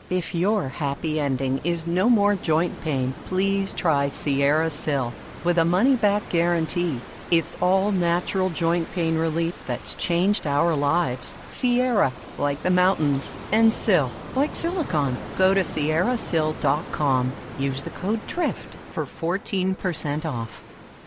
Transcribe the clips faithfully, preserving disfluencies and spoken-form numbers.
If your happy ending is no more joint pain, please try Sierra Sil. With a money-back guarantee, it's all natural joint pain relief that's changed our lives. Sierra, like the mountains, and Sil, like silicone. Go to sierra sil dot com. Use the code DRIFT for fourteen percent off.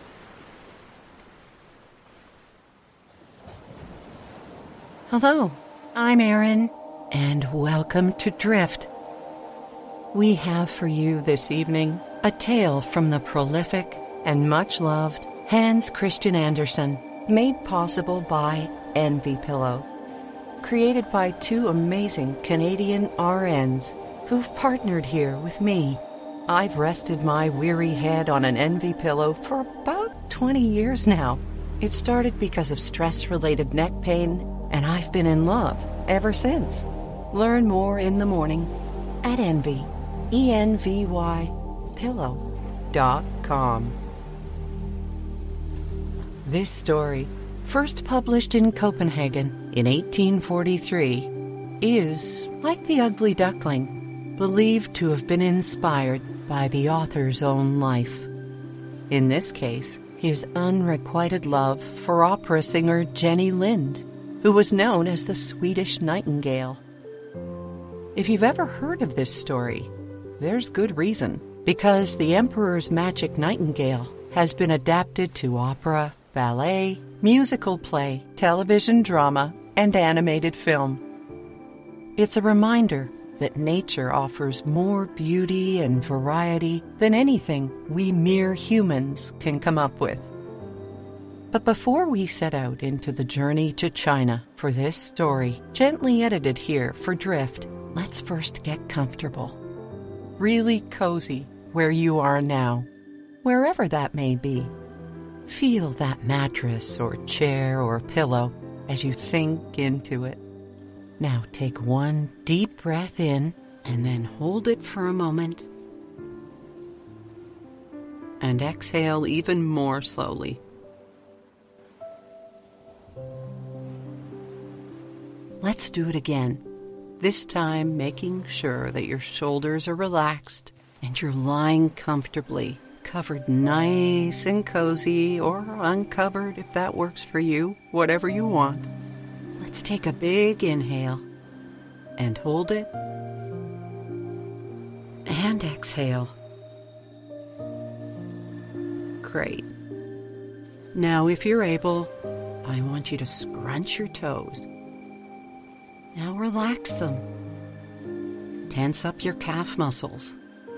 Hello, I'm Erin, and welcome to Drift. We have for you this evening a tale from the prolific and much-loved Hans Christian Andersen, made possible by Envy Pillow. Created by two amazing Canadian R Ns who've partnered here with me. I've rested my weary head on an Envy Pillow for about twenty years now. It started because of stress-related neck pain, and I've been in love ever since. Learn more in the morning at Envy, E N V Y, pillow dot com. This story, first published in Copenhagen in eighteen forty-three, is, like The Ugly Duckling, believed to have been inspired by the author's own life. In this case, his unrequited love for opera singer Jenny Lind, who was known as the Swedish Nightingale. If you've ever heard of this story, there's good reason, because The Emperor's Magic Nightingale has been adapted to opera, ballet, musical play, television drama, and animated film. It's a reminder that nature offers more beauty and variety than anything we mere humans can come up with. But before we set out into the journey to China for this story, gently edited here for Drift, let's first get comfortable. Really cozy where you are now, wherever that may be. Feel that mattress or chair or pillow as you sink into it. Now take one deep breath in and then hold it for a moment. And exhale even more slowly. Let's do it again. This time making sure that your shoulders are relaxed and you're lying comfortably, covered nice and cozy, or uncovered if that works for you, whatever you want. Let's take a big inhale and hold it and exhale. Great. Now, if you're able, I want you to scrunch your toes. Now relax them. Tense up your calf muscles.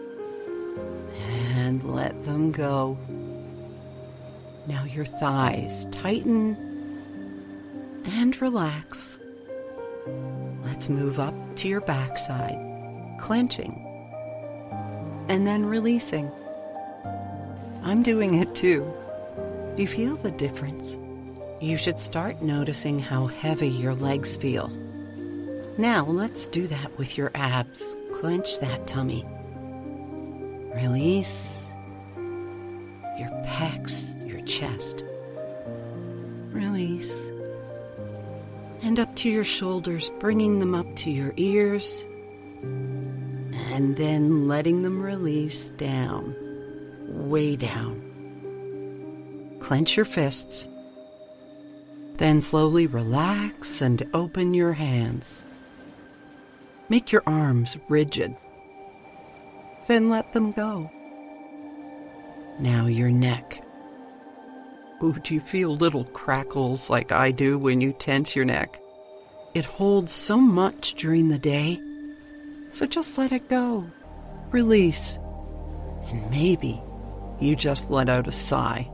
And let them go. Now your thighs tighten and relax. Let's move up to your backside, clenching and then releasing. I'm doing it too. Do you feel the difference? You should start noticing how heavy your legs feel. Now let's do that with your abs. Clench that tummy. Release your pecs, your chest. Release. And up to your shoulders, bringing them up to your ears. And then letting them release down, way down. Clench your fists. Then slowly relax and open your hands. Make your arms rigid. Then let them go. Now your neck. Ooh, do you feel little crackles like I do when you tense your neck? It holds so much during the day, so just let it go. Release. And maybe you just let out a sigh.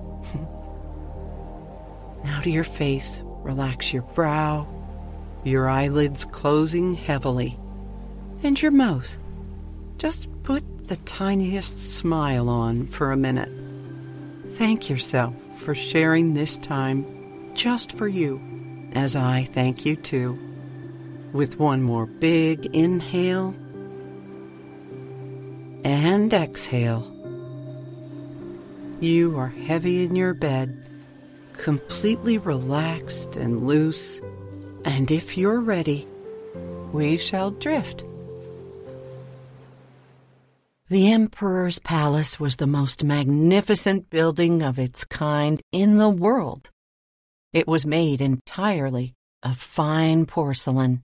Now to your face, relax your brow, your eyelids closing heavily, and your mouth. Just put the tiniest smile on for a minute. Thank yourself for sharing this time just for you, as I thank you too. With one more big inhale and exhale. You are heavy in your bed, completely relaxed and loose, and if you're ready, we shall drift The emperor's palace was the most magnificent building of its kind in the world. It was made entirely of fine porcelain.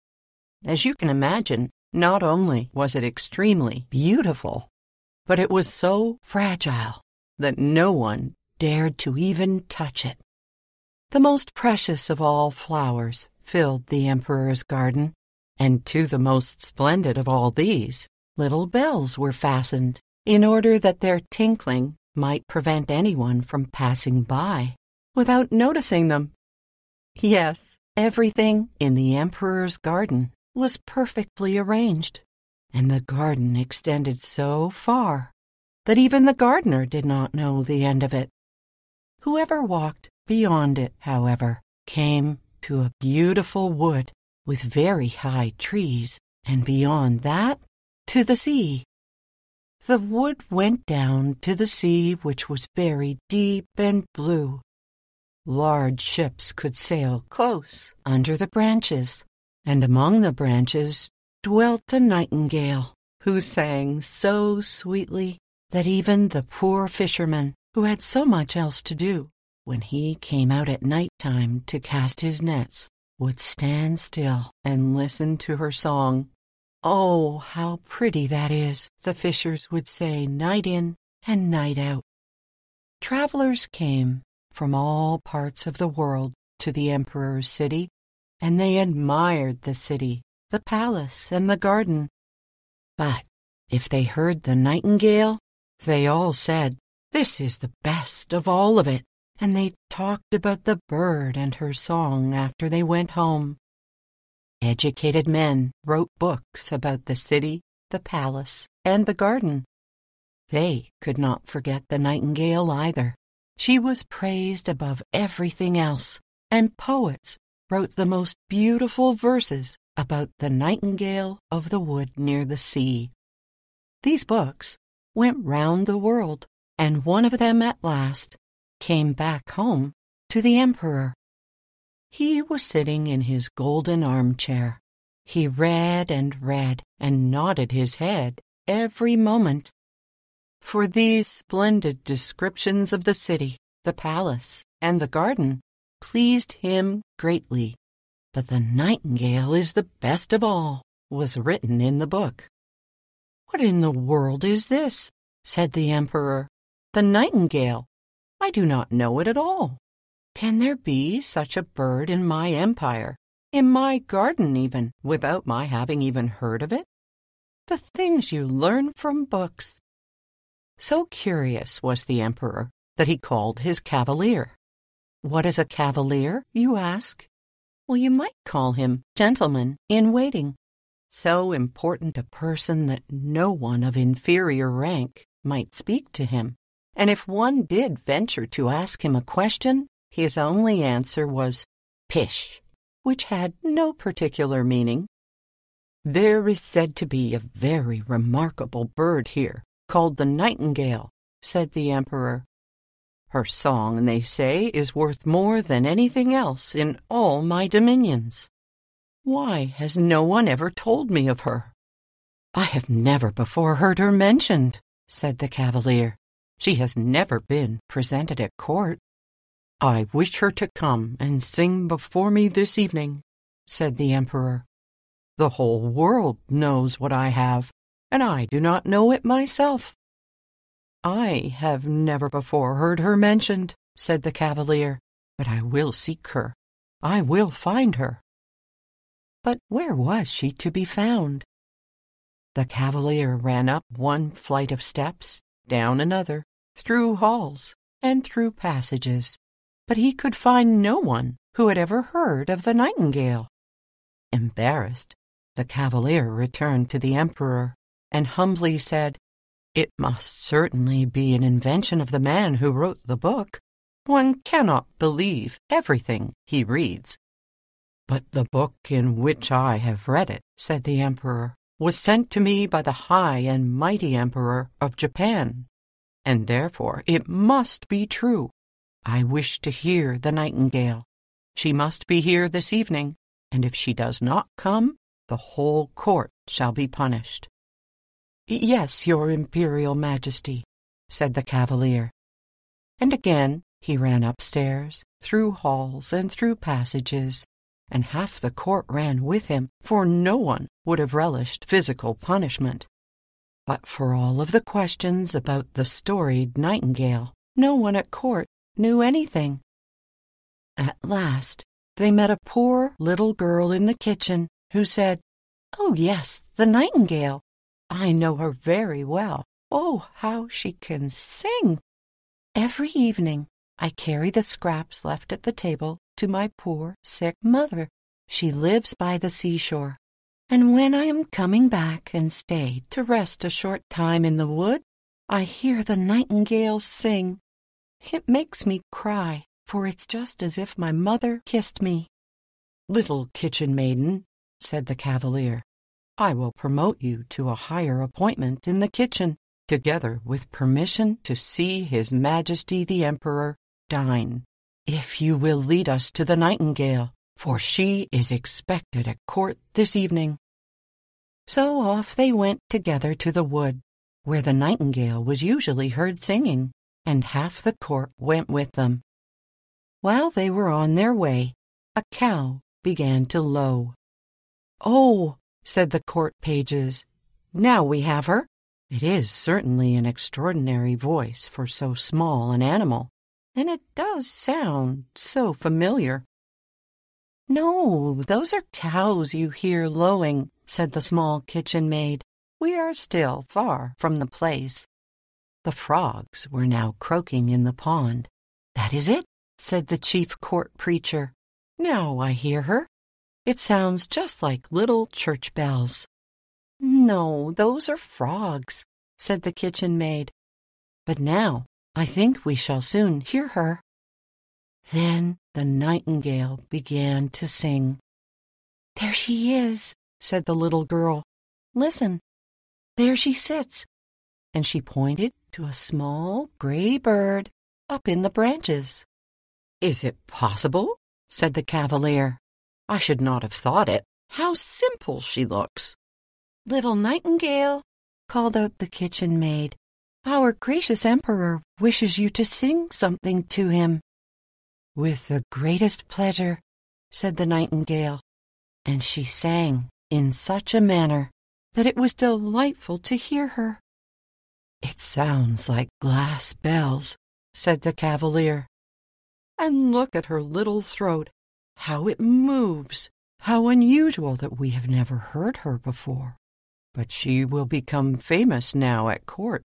As you can imagine, not only was it extremely beautiful, but it was so fragile that no one dared to even touch it. The most precious of all flowers filled the emperor's garden, and to the most splendid of all these, little bells were fastened in order that their tinkling might prevent anyone from passing by without noticing them. Yes, everything in the emperor's garden was perfectly arranged, and the garden extended so far that even the gardener did not know the end of it. Whoever walked beyond it, however, came to a beautiful wood with very high trees, and beyond that, to the sea. The wood went down to the sea, which was very deep and blue. Large ships could sail close under the branches, and among the branches dwelt a nightingale, who sang so sweetly that even the poor fisherman, who had so much else to do, when he came out at night time to cast his nets, would stand still and listen to her song. "Oh, how pretty that is," the fishers would say night in and night out. Travelers came from all parts of the world to the emperor's city, and they admired the city, the palace, and the garden. But if they heard the nightingale, they all said, "This is the best of all of it," and they talked about the bird and her song after they went home. Educated men wrote books about the city, the palace, and the garden. They could not forget the nightingale either. She was praised above everything else, and poets wrote the most beautiful verses about the nightingale of the wood near the sea. These books went round the world, and one of them at last came back home to the emperor. He was sitting in his golden armchair. He read and read and nodded his head every moment. For these splendid descriptions of the city, the palace, and the garden pleased him greatly. But the nightingale is the best of all, was written in the book. "What in the world is this?" said the emperor. "The nightingale? I do not know it at all. Can there be such a bird in my empire, in my garden even, without my having even heard of it? The things you learn from books." So curious was the emperor that he called his cavalier. What is a cavalier, you ask? Well, you might call him gentleman in waiting. So important a person that no one of inferior rank might speak to him. And if one did venture to ask him a question, his only answer was "pish," which had no particular meaning. "There is said to be a very remarkable bird here, called the nightingale," said the emperor. "Her song, they say, is worth more than anything else in all my dominions. Why has no one ever told me of her?" "I have never before heard her mentioned," said the cavalier. "She has never been presented at court." "I wish her to come and sing before me this evening," said the emperor. "The whole world knows what I have, and I do not know it myself." "I have never before heard her mentioned," said the cavalier, "but I will seek her. I will find her." But where was she to be found? The cavalier ran up one flight of steps, down another, through halls, and through passages, but he could find no one who had ever heard of the nightingale. Embarrassed, the cavalier returned to the emperor and humbly said, "It must certainly be an invention of the man who wrote the book. One cannot believe everything he reads." "But the book in which I have read it," said the emperor, "was sent to me by the high and mighty emperor of Japan, and therefore it must be true. I wish to hear the nightingale. She must be here this evening, and if she does not come, the whole court shall be punished." "Yes, your Imperial Majesty," said the cavalier. And again he ran upstairs, through halls and through passages, and half the court ran with him, for no one would have relished physical punishment. But for all of the questions about the storied nightingale, no one at court knew anything. At last they met a poor little girl in the kitchen who said, "Oh, yes, the nightingale. I know her very well. Oh, how she can sing! Every evening I carry the scraps left at the table to my poor sick mother. She lives by the seashore. And when I am coming back and stay to rest a short time in the wood, I hear the nightingale sing. It makes me cry, for it's just as if my mother kissed me." "Little kitchen maiden," said the cavalier, "I will promote you to a higher appointment in the kitchen, together with permission to see His Majesty the Emperor dine, if you will lead us to the nightingale, for she is expected at court this evening." So off they went together to the wood, where the nightingale was usually heard singing, and half the court went with them. While they were on their way, a cow began to low. "Oh," said the court pages, "now we have her. It is certainly an extraordinary voice for so small an animal, and it does sound so familiar." "No, those are cows you hear lowing," said the small kitchen maid. "We are still far from the place." The frogs were now croaking in the pond. "That is it," said the chief court preacher. "Now I hear her. It sounds just like little church bells." "No, those are frogs," said the kitchen maid. "But now I think we shall soon hear her." Then the nightingale began to sing. "There she is," said the little girl. "Listen, there she sits." And she pointed to a small gray bird up in the branches. "Is it possible?" said the cavalier. "I should not have thought it. How simple she looks." "Little nightingale," called out the kitchen maid, "our gracious emperor wishes you to sing something to him." "With the greatest pleasure," said the nightingale, and she sang in such a manner that it was delightful to hear her. "It sounds like glass bells," said the cavalier. "And look at her little throat, how it moves. How unusual that we have never heard her before. But she will become famous now at court."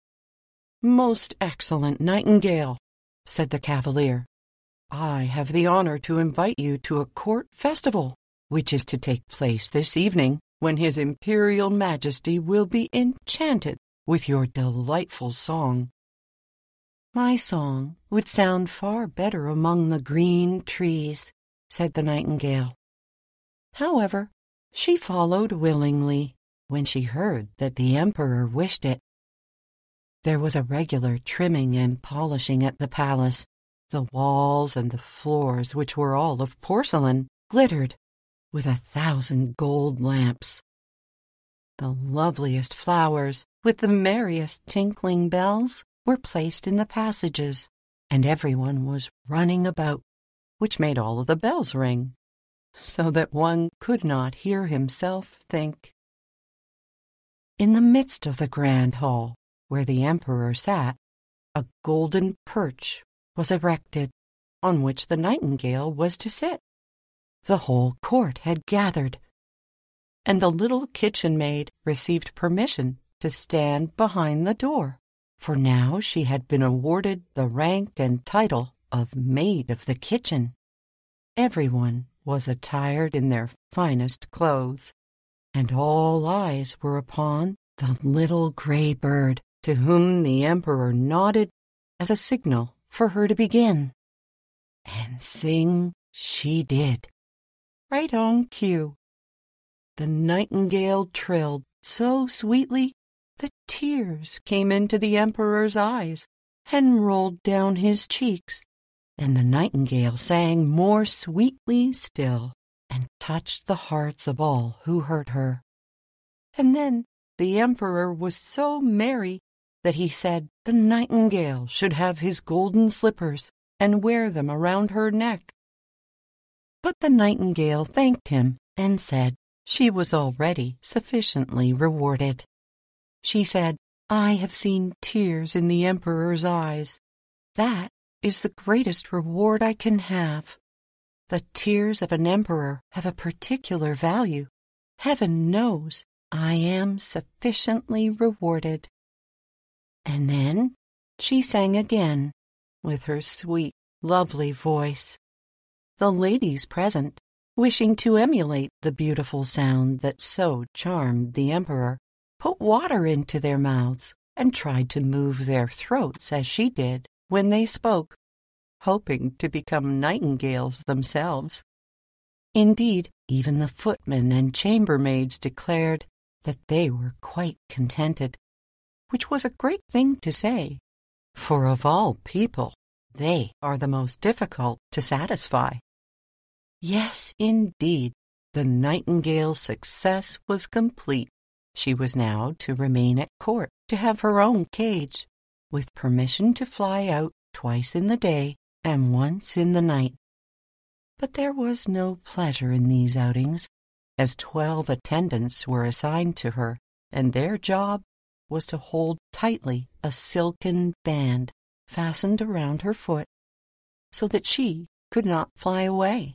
"Most excellent nightingale," said the cavalier, "I have the honor to invite you to a court festival, which is to take place this evening, when His Imperial Majesty will be enchanted with your delightful song." "My song would sound far better among the green trees," said the nightingale. However, she followed willingly when she heard that the emperor wished it. There was a regular trimming and polishing at the palace. The walls and the floors, which were all of porcelain, glittered with a thousand gold lamps. The loveliest flowers, with the merriest tinkling bells, were placed in the passages, and everyone was running about, which made all of the bells ring, so that one could not hear himself think. In the midst of the grand hall, where the emperor sat, a golden perch was erected, on which the nightingale was to sit. The whole court had gathered, and the little kitchen maid received permission to stand behind the door, for now she had been awarded the rank and title of maid of the kitchen. Everyone was attired in their finest clothes, and all eyes were upon the little gray bird, to whom the emperor nodded as a signal for her to begin. And sing she did, right on cue. The nightingale trilled so sweetly that tears came into the emperor's eyes and rolled down his cheeks, and the nightingale sang more sweetly still and touched the hearts of all who heard her. And then the emperor was so merry that he said the nightingale should have his golden slippers and wear them around her neck. But the nightingale thanked him and said she was already sufficiently rewarded. She said, "I have seen tears in the emperor's eyes. That is the greatest reward I can have. The tears of an emperor have a particular value. Heaven knows I am sufficiently rewarded." And then she sang again with her sweet, lovely voice. The ladies present, wishing to emulate the beautiful sound that so charmed the emperor, put water into their mouths and tried to move their throats as she did when they spoke, hoping to become nightingales themselves. Indeed, even the footmen and chambermaids declared that they were quite contented, which was a great thing to say, for of all people, they are the most difficult to satisfy. Yes, indeed, the nightingale's success was complete. She was now to remain at court, to have her own cage, with permission to fly out twice in the day and once in the night. But there was no pleasure in these outings, as twelve attendants were assigned to her, and their job was to hold tightly a silken band fastened around her foot, so that she could not fly away.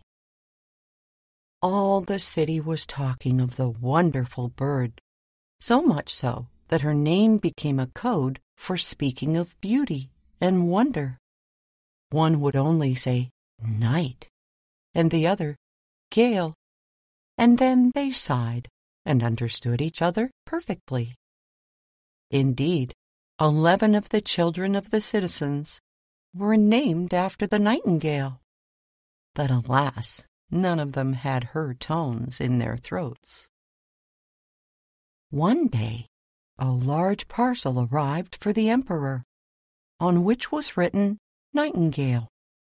All the city was talking of the wonderful bird, so much so that her name became a code for speaking of beauty and wonder. One would only say night, and the other gale, and then they sighed and understood each other perfectly. Indeed, eleven of the children of the citizens were named after the nightingale, but alas, none of them had her tones in their throats. One day, a large parcel arrived for the emperor, on which was written Nightingale.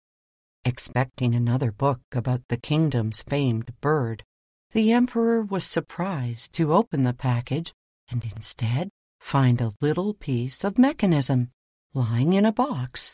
Expecting another book about the kingdom's famed bird, the emperor was surprised to open the package and instead find a little piece of mechanism lying in a box.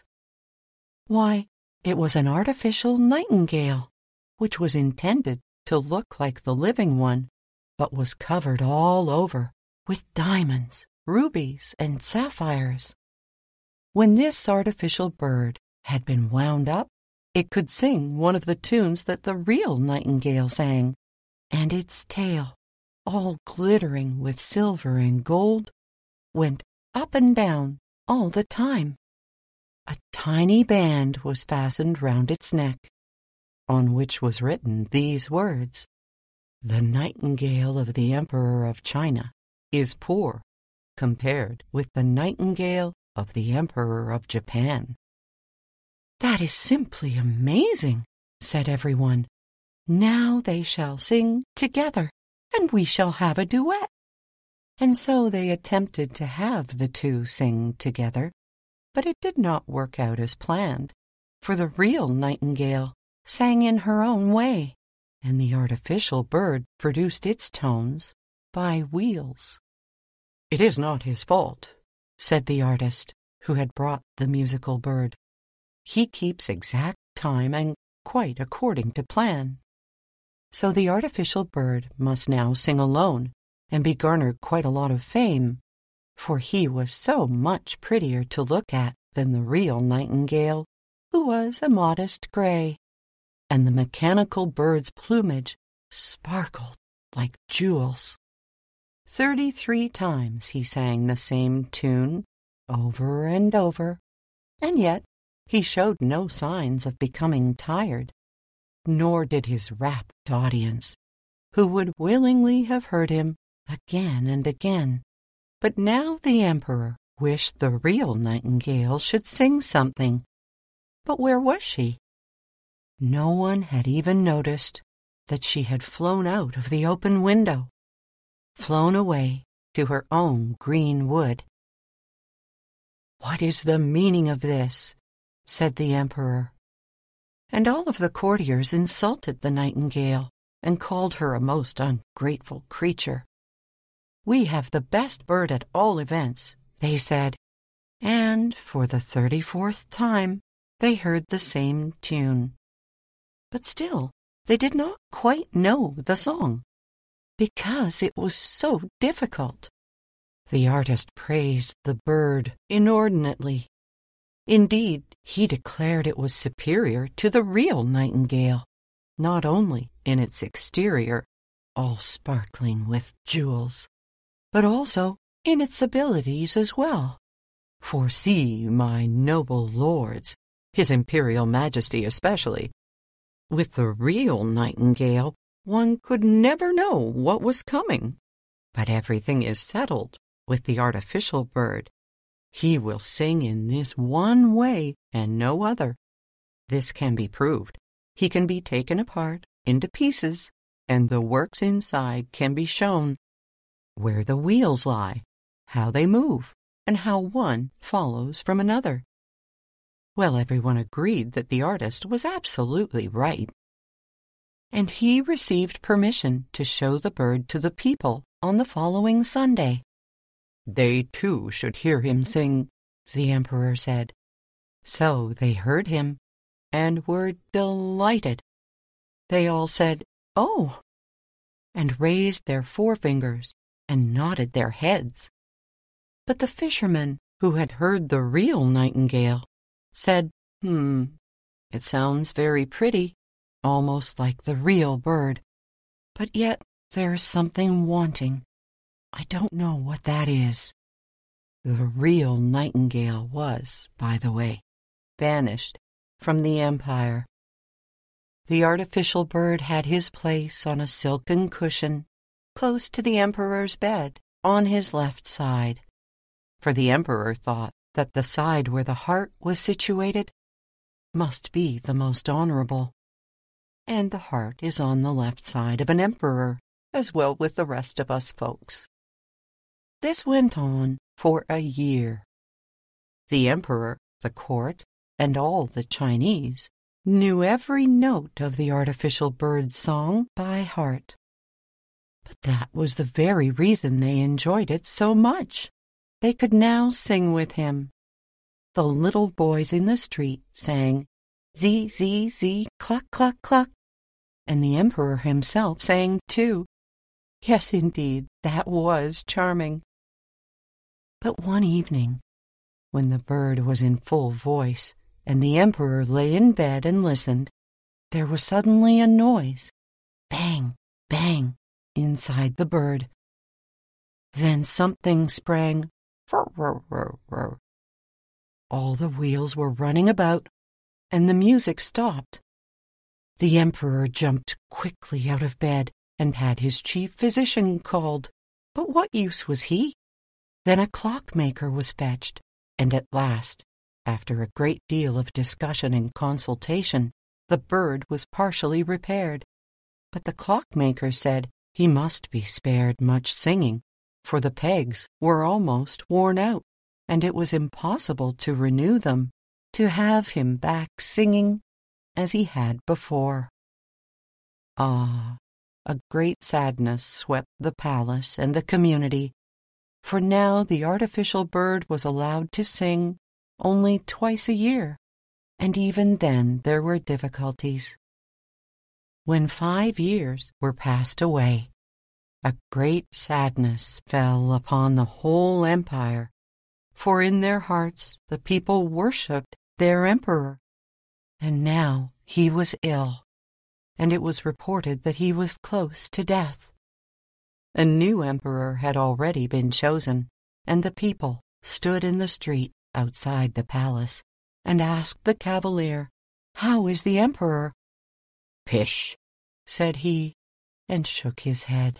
Why, it was an artificial nightingale, which was intended to look like the living one, but was covered all over with diamonds, rubies, and sapphires. When this artificial bird had been wound up, it could sing one of the tunes that the real nightingale sang, and its tail, all glittering with silver and gold, went up and down all the time. A tiny band was fastened round its neck, on which was written these words: "The nightingale of the Emperor of China is poor compared with the nightingale of the Emperor of Japan." "That is simply amazing," said everyone. "Now they shall sing together, and we shall have a duet." And so they attempted to have the two sing together, but it did not work out as planned, for the real nightingale sang in her own way, and the artificial bird produced its tones by wheels. "It is not his fault," said the artist who had brought the musical bird. "He keeps exact time and quite according to plan." So the artificial bird must now sing alone and be garnered quite a lot of fame, for he was so much prettier to look at than the real nightingale, who was a modest gray, and the mechanical bird's plumage sparkled like jewels. Thirty-three times he sang the same tune, over and over, and yet he showed no signs of becoming tired, nor did his rapt audience, who would willingly have heard him again and again. But now the emperor wished the real nightingale should sing something. But where was she? No one had even noticed that she had flown out of the open window, flown away to her own green wood. "What is the meaning of this?" said the emperor. And all of the courtiers insulted the nightingale and called her a most ungrateful creature. We have the best bird at all events," they said. And for the thirty-fourth time, they heard the same tune. But still, they did not quite know the song, because it was so difficult. The artist praised the bird inordinately. Indeed, he declared it was superior to the real nightingale, not only in its exterior, all sparkling with jewels, but also in its abilities as well. For see, my noble lords, His Imperial Majesty especially, with the real nightingale, one could never know what was coming. But everything is settled with the artificial bird. He will sing in this one way and no other. This can be proved. He can be taken apart into pieces, and the works inside can be shown, where the wheels lie, how they move, and how one follows from another. Well, everyone agreed that the artist was absolutely right. And he received permission to show the bird to the people on the following Sunday. They too should hear him sing, the emperor said. So they heard him and were delighted. They all said, "Oh," and raised their forefingers and nodded their heads. But the fishermen, who had heard the real nightingale, said, Hmm, it sounds very pretty, almost like the real bird. But yet there's something wanting. I don't know what that is." The real nightingale was, by the way, banished from the empire. The artificial bird had his place on a silken cushion close to the emperor's bed on his left side, for the emperor thought that the side where the heart was situated must be the most honorable, and the heart is on the left side of an emperor, as well with the rest of us folks. This went on for a year. The emperor, the court, and all the Chinese knew every note of the artificial bird's song by heart. But that was the very reason they enjoyed it so much. They could now sing with him. The little boys in the street sang, "Zee, zee, zee, cluck, cluck, cluck," and the emperor himself sang too. Yes, indeed, that was charming. But one evening, when the bird was in full voice, and the emperor lay in bed and listened, there was suddenly a noise, bang, bang, inside the bird. Then something sprang, "Fur, fur, fur, fur." All the wheels were running about, and the music stopped. The emperor jumped quickly out of bed and had his chief physician called. But what use was he? Then a clockmaker was fetched, and at last, after a great deal of discussion and consultation, the bird was partially repaired. But the clockmaker said he must be spared much singing, for the pegs were almost worn out, and it was impossible to renew them, to have him back singing as he had before. Ah, a great sadness swept the palace and the community, for now the artificial bird was allowed to sing only twice a year, and even then there were difficulties. When five years were passed away, a great sadness fell upon the whole empire, for in their hearts the people worshipped their emperor, and now he was ill, and it was reported that he was close to death. A new emperor had already been chosen, and the people stood in the street outside the palace and asked the cavalier, "How is the emperor?" "Pish," said he, and shook his head.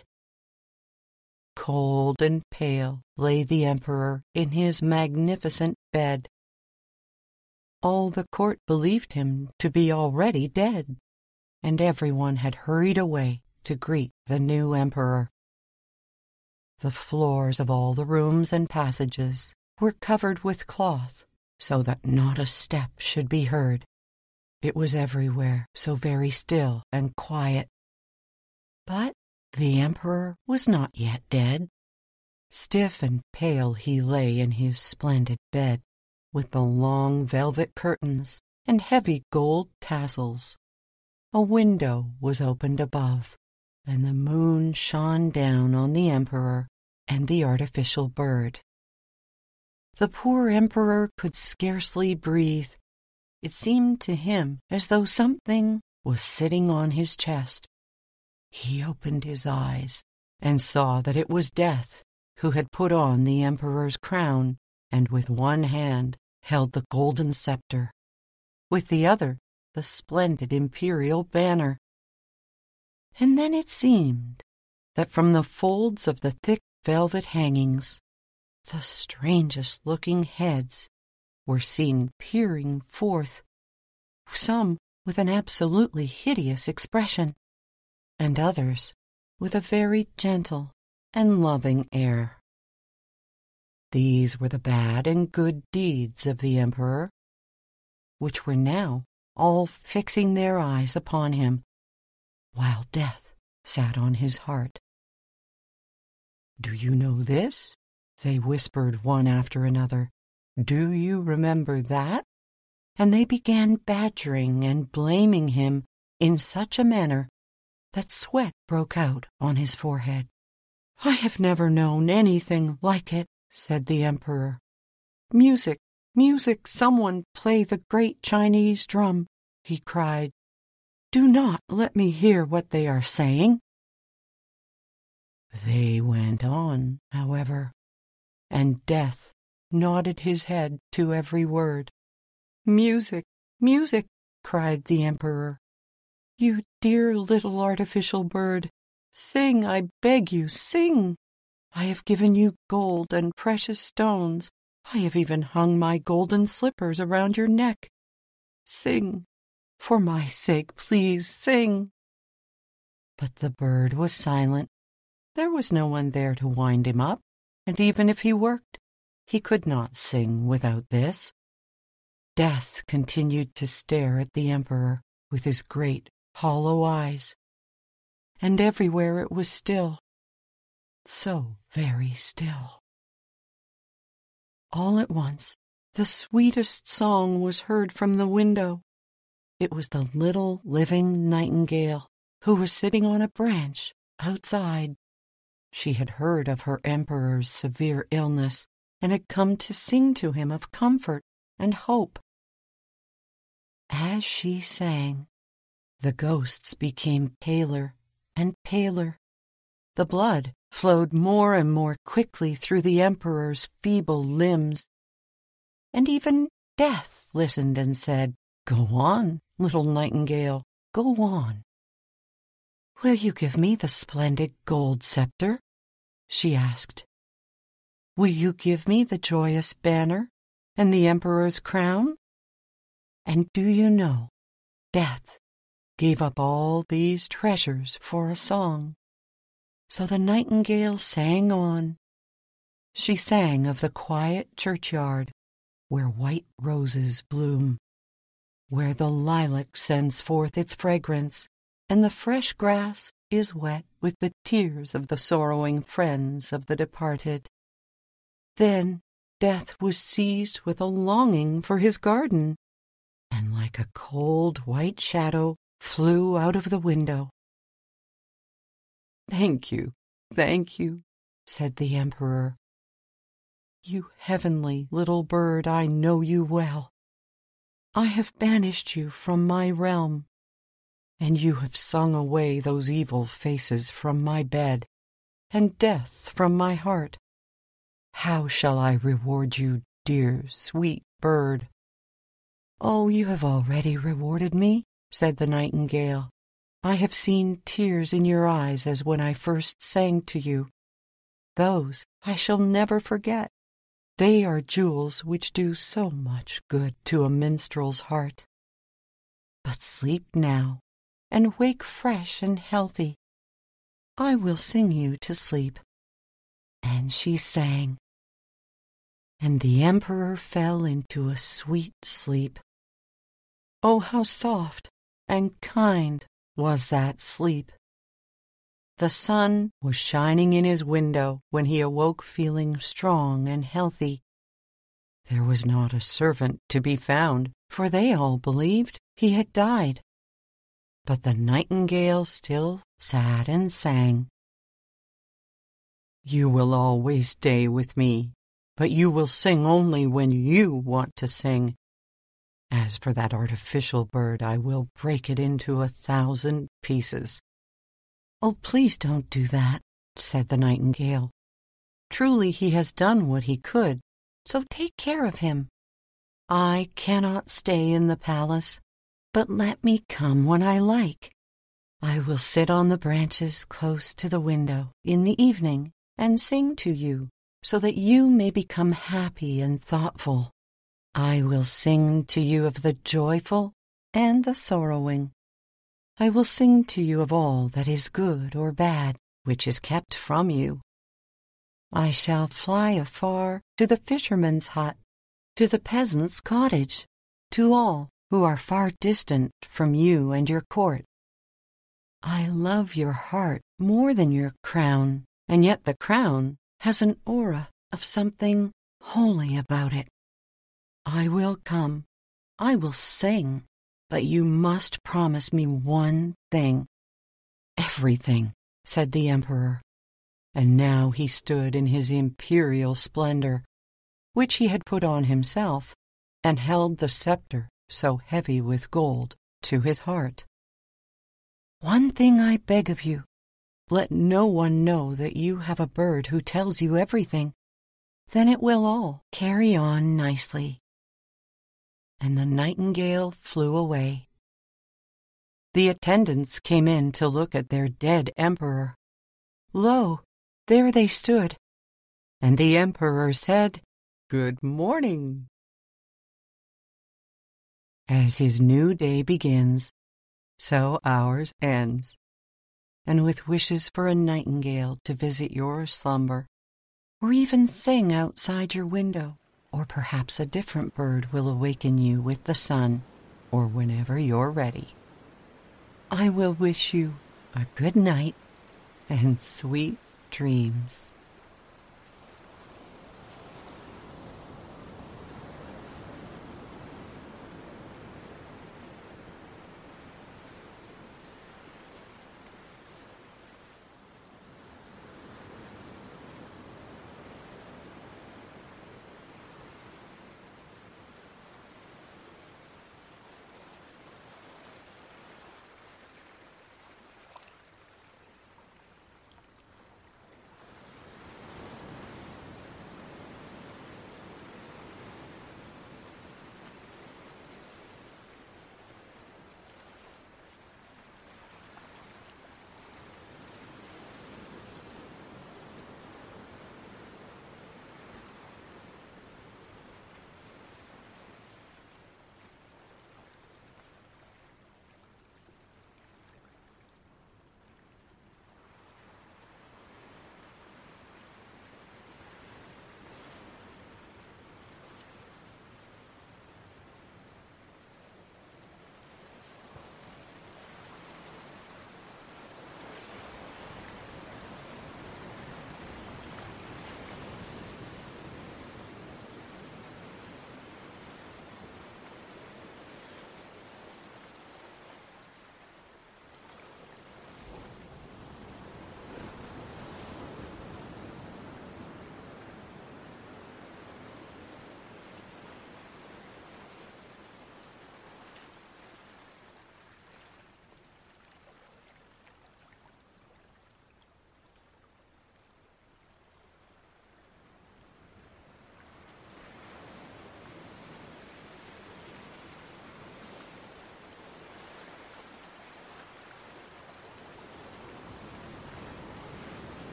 Cold and pale lay the emperor in his magnificent bed. All the court believed him to be already dead, and everyone had hurried away to greet the new emperor. The floors of all the rooms and passages were covered with cloth, so that not a step should be heard. It was everywhere so very still and quiet. But the emperor was not yet dead. Stiff and pale he lay in his splendid bed, with the long velvet curtains and heavy gold tassels. A window was opened above, and the moon shone down on the emperor and the artificial bird. The poor emperor could scarcely breathe. It seemed to him as though something was sitting on his chest. He opened his eyes and saw that it was Death, who had put on the emperor's crown and with one hand held the golden scepter, with the other the splendid imperial banner. And then it seemed that from the folds of the thick velvet hangings, the strangest-looking heads were seen peering forth, some with an absolutely hideous expression, and others with a very gentle and loving air. These were the bad and good deeds of the emperor, which were now all fixing their eyes upon him, while Death sat on his heart. "Do you know this?" they whispered one after another. "Do you remember that?" And they began badgering and blaming him in such a manner that sweat broke out on his forehead. "I have never known anything like it," said the emperor. "Music, music, someone play the great Chinese drum," he cried. "Do not let me hear what they are saying." They went on, however, and Death nodded his head to every word. "Music, music," cried the emperor. "You dear little artificial bird, sing, I beg you, sing. I have given you gold and precious stones. I have even hung my golden slippers around your neck. Sing, for my sake, please sing." But the bird was silent. There was no one there to wind him up, and even if he worked, he could not sing without this. Death continued to stare at the emperor with his great, hollow eyes, and everywhere it was still, so very still. All at once, the sweetest song was heard from the window. It was the little living nightingale who was sitting on a branch outside. She had heard of her emperor's severe illness and had come to sing to him of comfort and hope. As she sang, the ghosts became paler and paler. The blood flowed more and more quickly through the emperor's feeble limbs. And even Death listened and said, "Go on, little nightingale, go on." "Will you give me the splendid gold scepter?" she asked. "Will you give me the joyous banner and the emperor's crown?" And do you know, Death gave up all these treasures for a song. So the nightingale sang on. She sang of the quiet churchyard where white roses bloom, where the lilac sends forth its fragrance, and the fresh grass is wet with the tears of the sorrowing friends of the departed. Then Death was seized with a longing for his garden, and like a cold white shadow flew out of the window. "Thank you, thank you," said the emperor. "You heavenly little bird, I know you well. I have banished you from my realm, and you have sung away those evil faces from my bed, and death from my heart. How shall I reward you, dear, sweet bird?" "Oh, you have already rewarded me," said the nightingale. "I have seen tears in your eyes as when I first sang to you. Those I shall never forget. They are jewels which do so much good to a minstrel's heart. But sleep now, and wake fresh and healthy. I will sing you to sleep." And she sang, and the emperor fell into a sweet sleep. Oh, how soft and kind was that sleep! The sun was shining in his window when he awoke feeling strong and healthy. There was not a servant to be found, for they all believed he had died. But the nightingale still sat and sang. "You will always stay with me, but you will sing only when you want to sing. As for that artificial bird, I will break it into a thousand pieces." "Oh, please don't do that," said the nightingale. "Truly he has done what he could, so take care of him. I cannot stay in the palace, but let me come when I like. I will sit on the branches close to the window in the evening and sing to you, so that you may become happy and thoughtful. I will sing to you of the joyful and the sorrowing. I will sing to you of all that is good or bad, which is kept from you. I shall fly afar to the fisherman's hut, to the peasant's cottage, to all who are far distant from you and your court. I love your heart more than your crown, and yet the crown has an aura of something holy about it. I will come, I will sing, but you must promise me one thing." "Everything," said the emperor, and now he stood in his imperial splendor, which he had put on himself, and held the scepter, so heavy with gold, to his heart. "One thing I beg of you. Let no one know that you have a bird who tells you everything. Then it will all carry on nicely." And the nightingale flew away. The attendants came in to look at their dead emperor. Lo, there they stood, and the emperor said, "Good morning." As his new day begins, so ours ends, and with wishes for a nightingale to visit your slumber, or even sing outside your window, or perhaps a different bird will awaken you with the sun, or whenever you're ready. I will wish you a good night and sweet dreams.